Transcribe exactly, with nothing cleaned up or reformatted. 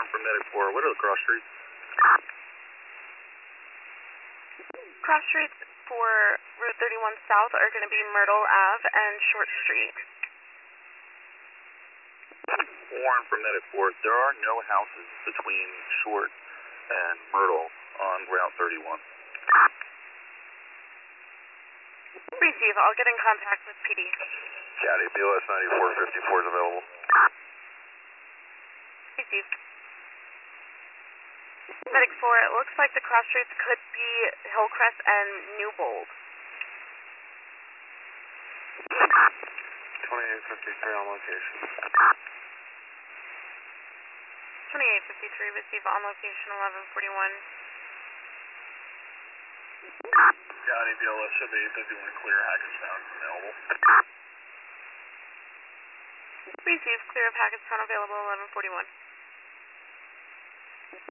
from Medic four. What are the cross streets? Cross streets for Route thirty-one South are going to be Myrtle Ave and Short Street. Warren from Medic four. There are no houses between Short and Myrtle on Route thirty-one. Receive. I'll get in contact with P D. Caddy, B L S ninety-four fifty-four is available. Receive. Medic four, it looks like the cross streets could be Hillcrest and Newbold. twenty-eight fifty-three on location. twenty-eight fifty-three, receive on location eleven forty-one. Caddy, B L S seventy-eight fifty-one, clear Hackettstown available. Receive, clear of Hackettstown available eleven forty-one.